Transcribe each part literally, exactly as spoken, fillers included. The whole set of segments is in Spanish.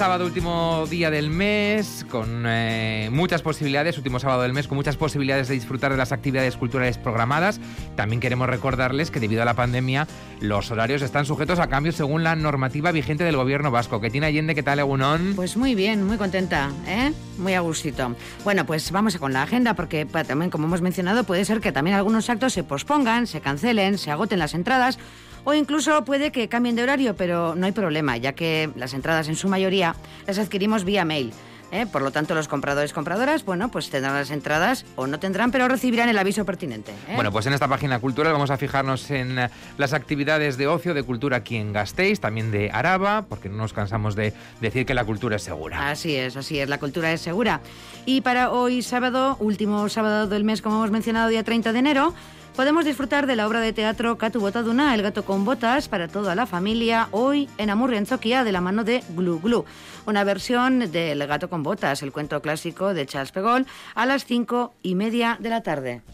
sábado, último día del mes, con eh, muchas posibilidades, último sábado del mes, con muchas posibilidades de disfrutar de las actividades culturales programadas. También queremos recordarles que debido a la pandemia, los horarios están sujetos a cambios según la normativa vigente del gobierno vasco. Ketina Allende, ¿qué tal, egunon? Pues muy bien, muy contenta, ¿eh? Muy a gustito. Bueno, pues vamos con la agenda, porque también, como hemos mencionado, puede ser que también algunos actos se pospongan, se cancelen, se agoten las entradas, o incluso puede que cambien de horario, pero no hay problema, ya que las entradas en su mayoría las adquirimos vía mail. ¿eh? Por lo tanto, los compradores compradoras, bueno, pues tendrán las entradas o no tendrán, pero recibirán el aviso pertinente. ¿eh? Bueno, pues en esta página cultural vamos a fijarnos en las actividades de ocio, de cultura aquí en Gasteiz, también de Araba, porque no nos cansamos de decir que la cultura es segura. Así es, así es, la cultura es segura. Y para hoy sábado, último sábado del mes, como hemos mencionado, día treinta de enero, podemos disfrutar de la obra de teatro Katu Botaduna, El gato con botas, para toda la familia, hoy en Amurriantzokia, de la mano de Glu Glu. Una versión del Gato con botas, el cuento clásico de Charles Pegol, a las cinco y media de la tarde.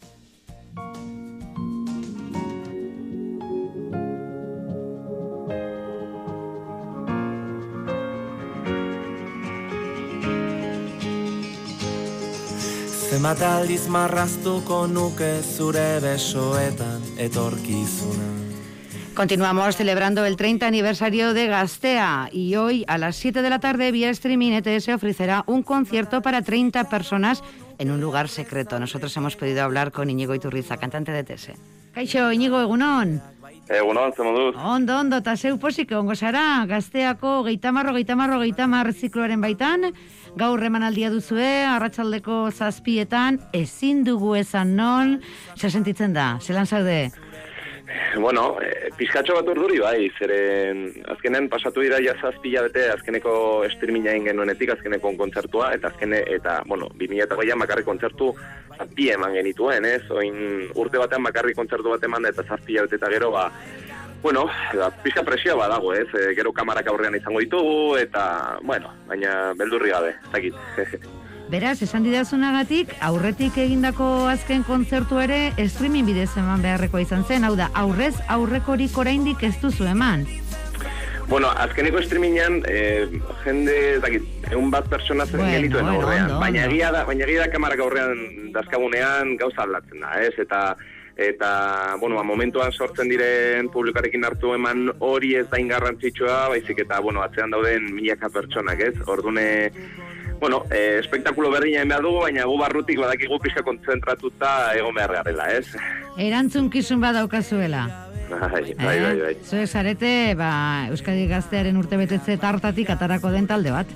Zenbat aldiz marraztuko nuke zure besoetan etorkizuna. Continuamos celebrando el treinta aniversario de Gastea y hoy a las siete de la tarde vía streaming E T S ofrecerá un concierto para treinta personas en un lugar secreto. Nosotros hemos podido hablar con Iñigo Iturriza, cantante de E T S. Kaixo, Iñigo, egunon. Egunon, ze moduz? Ondo, ondo, eta zeu posik egongo zara, Gazteako geitamarro, geitamarro, geitamar zikloaren baitan, gaur emanaldia duzue, arratsaldeko zazpietan, ezin dugu esan non, zer sentitzen da, zelan zaude? Bueno, eh, pizkatxo bat urduri bai, zeren azkenen pasatu dira ja zazpila bete azkeneko streaminga egin genuenetik, azkeneko kontzertua, eta azkene, eta, bueno, bi mila hogeian bakarrik kontzertu zazpi eman genituen, ez? Oin urte batean bakarrik kontzertu bat eman da eta zazpila bete eta gero, ba, bueno, da, pizka presioa badago, ez? E, gero kamarak aurrean izango ditugu, eta, bueno, baina beldurri gabe, ez dakit. Beraz, esan didazunagatik, aurretik egindako azken kontzertu ere streaming bidez eman beharrekoa izan zen, hau da, aurrez aurrekorik oraindik ez duzu eman. Bueno, azkeneko streamingan, eh, jende, dakit, egun bat persona zen bueno, genituen bueno, aurrean, ondo, baina ondo. egia da, baina egia da kamarak aurrean dazkagunean gauza aldatzen da, ez? Eta, eta, bueno, ba, momentuan sortzen diren publikarekin hartu eman hori ez da ingarrantzitsua, baizik eta, bueno, atzean dauden milaka pertsonak, ez? Ordune, bueno, eh, espektakulo berdina behar dugu, baina gu barrutik badakigu pixka kontzentratuta egon behar garela, ez? Erantzukizun badaukazuela. Bai, bai, bai, bai. Zuek zarete, ba, Euskadi Gaztearen urtebetetze tartatik atarako den talde bat.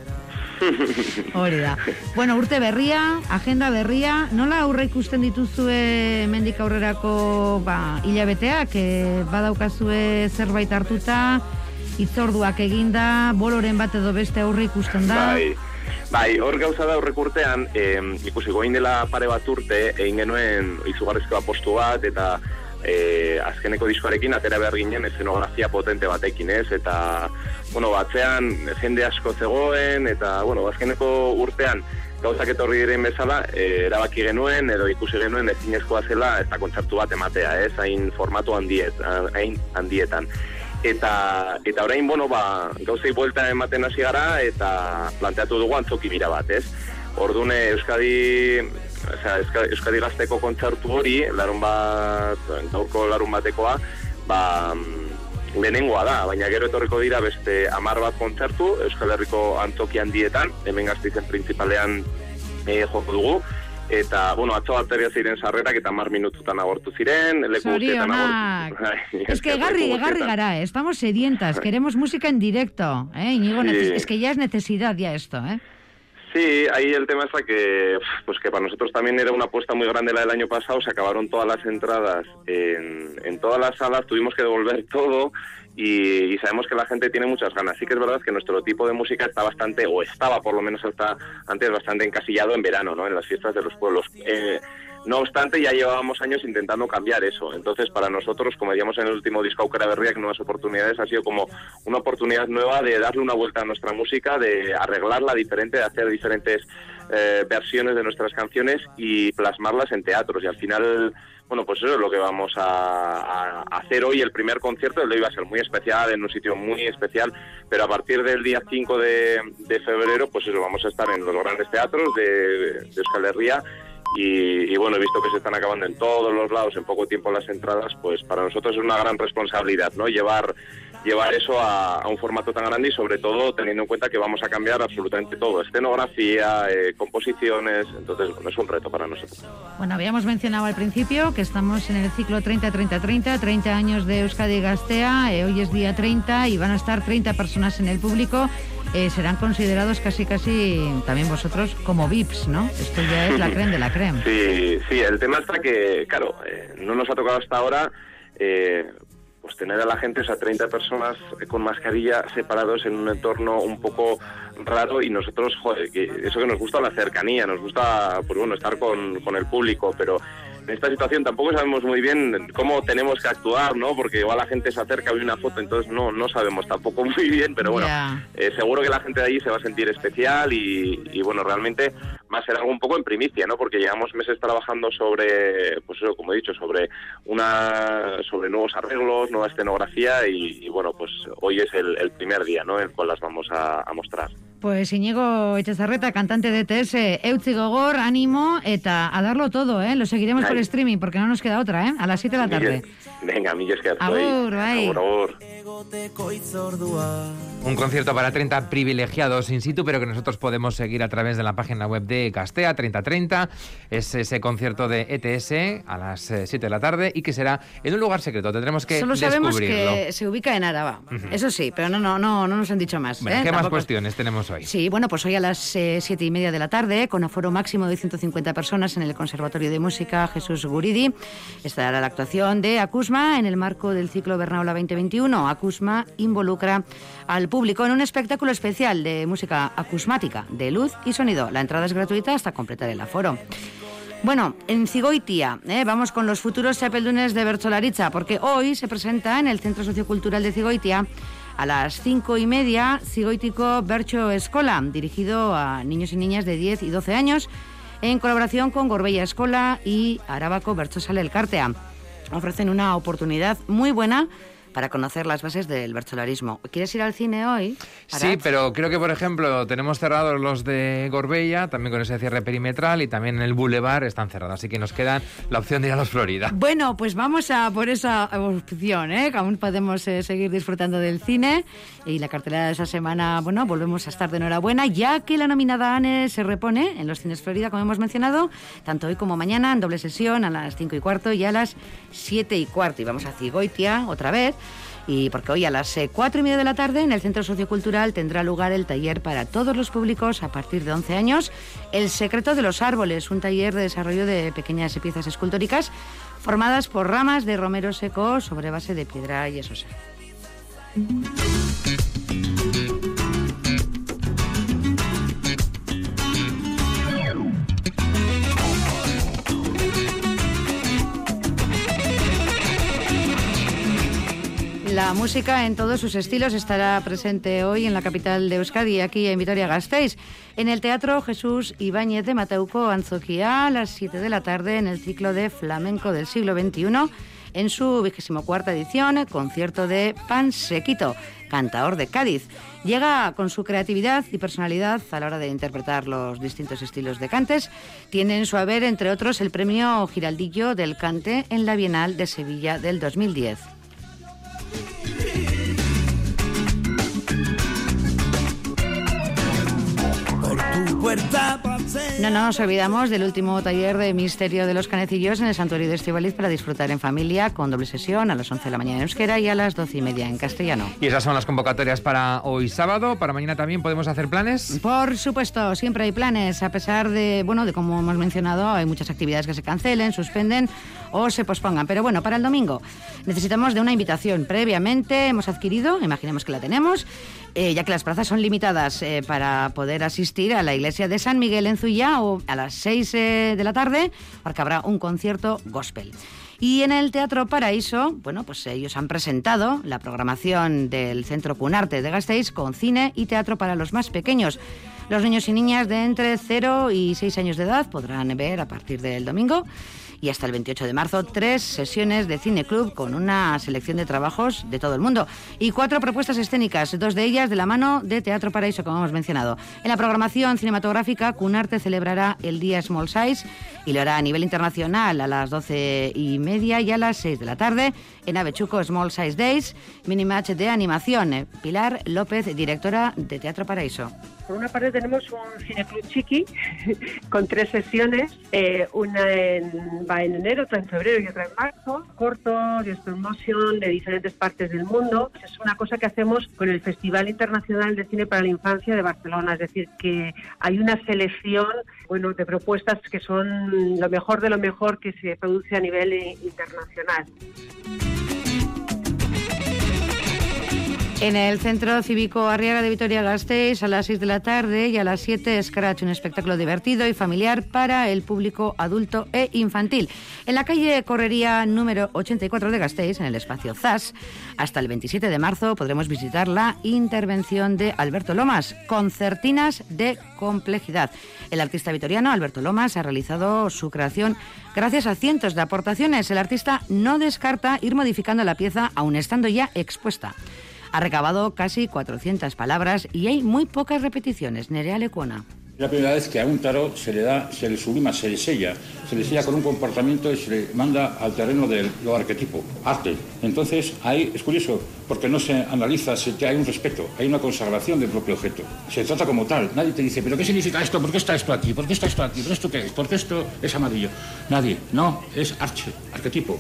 Hori da. Bueno, urte berria, agenda berria, nola aurre ikusten dituzue mendik aurrerako ba, hilabeteak, e, badaukazue zerbait hartuta, hitzorduak eginda, boloren bat edo beste aurre ikusten da? Bai. Bai, hor gauza da horrek urtean, eh, ikusi goin dela pare bat urte, egin genuen izugarrizko apostu bat, eta eh, azkeneko diskoarekin atera behar ginen eszenografia potente batekin, ez? Eta, bueno, batzean jende asko zegoen, eta, bueno, azkeneko urtean gauzak etorri diren bezala, eh, erabaki genuen, edo ikusi genuen ezinezkoa zela, eta kontzertu bat ematea, ez? Hain formatu handiet, hain handietan. Eta, eta orain, bueno, ba, gauzei buelta ematen hasi gara, eta planteatu dugu antzoki bira bat, ez? Ordune Euskadi, osea, Euskadi Gazteko kontzertu hori, larun bat, gaurko larun batekoa, ba, lehenengoa da, baina gero etorriko dira beste hamar bat kontzertu, Euskal Herriko antzoki handietan, hemen Gasteizen printzipalean e, joko dugu, eta, bueno, atzo bateria ziren sarrerak eta mar minututan agortu ziren, leku guztietan agortu. Es que egarri, egarri gara, eh? Estamos sedientas, queremos música en directo, ¿eh? Iñigo, sí. Es que ya es necesidad ya esto, ¿eh? Sí, ahí el tema es que, pues que para nosotros también era una apuesta muy grande la del año pasado, se acabaron todas las entradas en, en todas las salas, tuvimos que devolver todo y, y sabemos que la gente tiene muchas ganas. Sí que es verdad que nuestro tipo de música está bastante, o estaba por lo menos hasta antes bastante encasillado en verano, ¿no? En las fiestas de los pueblos. Eh, No obstante, ya llevábamos años intentando cambiar eso. Entonces, para nosotros, como decíamos en el último disco Aukera Berriak, Nuevas Oportunidades, ha sido como una oportunidad nueva de darle una vuelta a nuestra música, de arreglarla diferente, de hacer diferentes eh, versiones de nuestras canciones y plasmarlas en teatros. Y al final, bueno, pues eso es lo que vamos a, a hacer hoy. El primer concierto, el de hoy va a ser muy especial, en un sitio muy especial, pero a partir del día cinco de, de febrero, pues eso, vamos a estar en los grandes teatros de, de Euskal Herria. Y, y bueno, he visto que se están acabando en todos los lados en poco tiempo las entradas, pues para nosotros es una gran responsabilidad, ¿no? Llevar llevar eso a, a un formato tan grande y sobre todo teniendo en cuenta que vamos a cambiar absolutamente todo, escenografía, eh, composiciones, entonces bueno, es un reto para nosotros. Bueno, habíamos mencionado al principio que estamos en el ciclo treinta treinta treinta, treinta años de Euskadi Gaztea, eh, hoy es día treinta y van a estar treinta personas en el público. Eh, serán considerados casi casi también vosotros como V I Ps, ¿no? Esto ya es la creme de la creme. Sí, sí, el tema está que, claro, eh, no nos ha tocado hasta ahora eh, pues tener a la gente, o sea, treinta personas con mascarilla separados en un entorno un poco raro y nosotros, joder, que eso que nos gusta la cercanía, nos gusta, pues bueno, estar con, con el público, pero en esta situación tampoco sabemos muy bien cómo tenemos que actuar, ¿no? Porque igual la gente se acerca, ve una foto, entonces no no sabemos tampoco muy bien, pero bueno, yeah. eh, seguro que la gente de allí se va a sentir especial y, y bueno, realmente va a ser algo un poco en primicia, ¿no? Porque llevamos meses trabajando sobre, pues eso, como he dicho, sobre una sobre nuevos arreglos, nueva escenografía y, y bueno, pues hoy es el, el primer día, ¿no? En el cual las vamos a, a mostrar. Pues Iñigo Etxezarreta, cantante de E T S, eutzi gogor, ánimo, eta a darlo todo, ¿eh? Lo seguiremos Ay. por streaming porque no nos queda otra, ¿eh? A las siete de la tarde. Venga, milles que agur, bai. Agur, agur. Un concierto para treinta privilegiados in situ, pero que nosotros podemos seguir a través de la página web de Gaztea, treinta treinta. Es ese concierto de E T S a las siete de la tarde y que será en un lugar secreto. Tendremos que Solo descubrirlo. Solo sabemos que se ubica en Áraba. Uh-huh. Eso sí, pero no, no, no, no nos han dicho más. Bueno, ¿eh? ¿qué Tampoco... más cuestiones tenemos hoy? Sí, bueno, pues hoy a las eh, siete y media de la tarde, con aforo máximo de ciento cincuenta personas en el Conservatorio de Música Jesús Guridi, estará la actuación de Acusma en el marco del ciclo Bernaula veinte veintiuno. Acusma involucra al público en un espectáculo especial de música acusmática, de luz y sonido. La entrada es gratuita hasta completar el aforo. Bueno, en Zigoitia, eh, vamos con los futuros txapeldunes de Bertsolaritza, porque hoy se presenta en el Centro Sociocultural de Zigoitia a las cinco y media Zigoitiko Bertso Eskola, dirigido a niños y niñas de diez y doce años, en colaboración con Gorbella Eskola y Arabako Bertsozale Elkartea. Ofrecen una oportunidad muy buena para conocer las bases del bertsolarismo. ¿Quieres ir al cine hoy? Arad? Sí, pero creo que, por ejemplo, tenemos cerrados los de Gorbella, también con ese cierre perimetral, y también en el Boulevard están cerrados, así que nos queda la opción de ir a los Florida. Bueno, pues vamos a por esa opción, ¿eh? Aún podemos eh, seguir disfrutando del cine, y la cartelera de esa semana, bueno, volvemos a estar de enhorabuena, ya que la nominada Anne se repone en los cines Florida, como hemos mencionado, tanto hoy como mañana, en doble sesión, a las cinco y cuarto y a las siete y cuarto. Y vamos a Zigoitia otra vez, y porque hoy a las cuatro y media de la tarde en el Centro Sociocultural tendrá lugar el taller para todos los públicos a partir de once años, El secreto de los árboles, un taller de desarrollo de pequeñas piezas escultóricas formadas por ramas de romero seco sobre base de piedra yesosa. La música en todos sus estilos estará presente hoy en la capital de Euskadi, aquí en Vitoria-Gasteiz, en el Teatro Jesús Ibáñez de Mateuco, Antzoquia, a las siete de la tarde en el ciclo de flamenco del siglo veintiuno, en su vigésimo cuarta edición, concierto de Pan Sequito, cantaor de Cádiz. Llega con su creatividad y personalidad a la hora de interpretar los distintos estilos de cantes. Tiene en su haber, entre otros, el premio Giraldillo del Cante en la Bienal de Sevilla del dos mil diez. No nos olvidamos del último taller de Misterio de los Canecillos en el Santuario de Estíbaliz para disfrutar en familia, con doble sesión a las once de la mañana en euskera y a las doce y media en castellano. Y esas son las convocatorias para hoy sábado. ¿Para mañana también podemos hacer planes? Por supuesto, siempre hay planes, a pesar de, bueno, de como hemos mencionado, hay muchas actividades que se cancelen, suspenden o se pospongan. Pero bueno, para el domingo necesitamos de una invitación. Previamente hemos adquirido, imaginemos que la tenemos, eh, ya que las plazas son limitadas, eh, para poder asistir a la iglesia iglesia de San Miguel en Zullao a las seis eh, de la tarde, porque habrá un concierto gospel. Y en el Teatro Paraíso, bueno, pues ellos han presentado la programación del Centro Cunarte de Gasteiz con cine y teatro para los más pequeños. Los niños y niñas de entre cero y seis años de edad podrán ver a partir del domingo y hasta el veintiocho de marzo tres sesiones de Cine Club con una selección de trabajos de todo el mundo y cuatro propuestas escénicas, dos de ellas de la mano de Teatro Paraíso, como hemos mencionado. En la programación cinematográfica, Cunarte celebrará el Día Small Size y lo hará a nivel internacional a las doce y media y a las seis de la tarde en Avechuco Small Size Days, minimatch de animación. Pilar López, directora de Teatro Paraíso. Por una parte tenemos un cineclub chiqui con tres sesiones, eh, una en, va en enero, otra en febrero y otra en marzo, cortos, de stop motion de diferentes partes del mundo. Es una cosa que hacemos con el Festival Internacional de Cine para la Infancia de Barcelona, es decir, que hay una selección, bueno, de propuestas que son lo mejor de lo mejor que se produce a nivel eh, internacional. En el Centro Cívico Arriaga de Vitoria-Gasteiz a las seis de la tarde y a las siete Scratch, un espectáculo divertido y familiar para el público adulto e infantil. En la calle Correría número ochenta y cuatro de Gasteiz, en el espacio Zas, hasta el veintisiete de marzo podremos visitar la intervención de Alberto Lomas, Concertinas de Complejidad. El artista vitoriano Alberto Lomas ha realizado su creación gracias a cientos de aportaciones. El artista no descarta ir modificando la pieza aun estando ya expuesta. Ha recabado casi cuatrocientas palabras y hay muy pocas repeticiones. Nerea Lecuona. La primera vez que a un tarot se le da, se le sublima, se le sella, se le sella con un comportamiento y se le manda al terreno de lo arquetipo, arte. Entonces ahí es curioso, porque no se analiza, se, hay un respeto, hay una consagración del propio objeto. Se trata como tal, nadie te dice, ¿pero qué significa esto? ¿Por qué está esto aquí? ¿Por qué está esto aquí? ¿Pero esto qué es? ¿Por qué esto es amarillo? Nadie, no, es arche, arquetipo.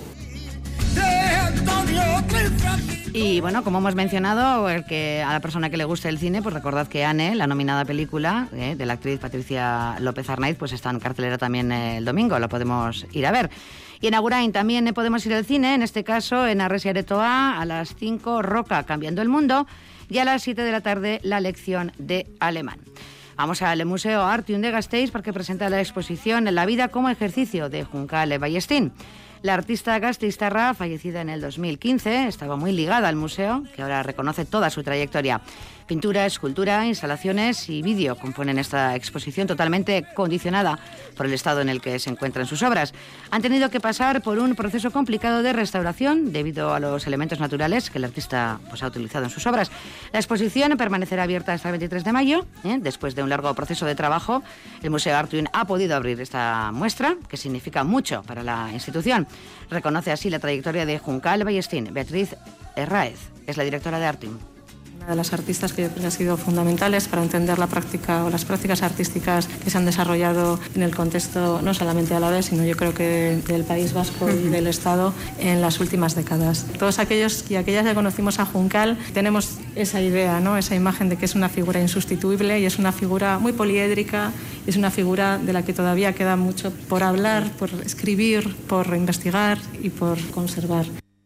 Y bueno, como hemos mencionado, el que a la persona que le guste el cine, pues recordad que Anne, la nominada película eh, de la actriz Patricia López Arnaiz, pues está en cartelera también el domingo, lo podemos ir a ver. Y en Agurain también eh, podemos ir al cine, en este caso en Arresi Aretoa a las cinco, Roca, Cambiando el Mundo, y a las siete de la tarde, La Lección de Alemán. Vamos al Museo Artium de Gasteiz porque presenta la exposición La vida como ejercicio de Juncal Ballestín. La artista gasteiztarra, fallecida en el dos mil quince, estaba muy ligada al museo, que ahora reconoce toda su trayectoria. Pintura, escultura, instalaciones y vídeo componen esta exposición totalmente condicionada por el estado en el que se encuentran sus obras. Han tenido que pasar por un proceso complicado de restauración debido a los elementos naturales que el artista pues, ha utilizado en sus obras. La exposición permanecerá abierta hasta el veintitrés de mayo. ¿eh? Después de un largo proceso de trabajo, el Museo Artium ha podido abrir esta muestra, que significa mucho para la institución. Reconoce así la trayectoria de Juncal Ballestín. Beatriz Herráez es la directora de Artium. Una de las artistas que yo creo que han sido fundamentales para entender la práctica o las prácticas artísticas que se han desarrollado en el contexto no solamente alavés, sino yo creo que del País Vasco y del Estado en las últimas décadas. Todos aquellos y aquellas que conocimos a Juncal tenemos esa idea, ¿no? Esa imagen de que es una figura insustituible y es una figura muy poliédrica, es una figura de la que todavía queda mucho por hablar, por escribir, por investigar y por conservar.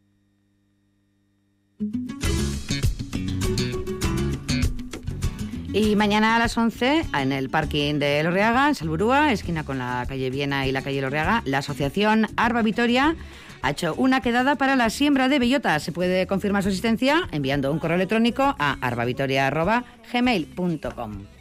Y mañana a las once, en el parking de Elorriaga, en Salburúa, esquina con la calle Viena y la calle Elorriaga, la asociación Arba Vitoria ha hecho una quedada para la siembra de bellotas. Se puede confirmar su asistencia enviando un correo electrónico a arbavitoria arroba gmail punto com.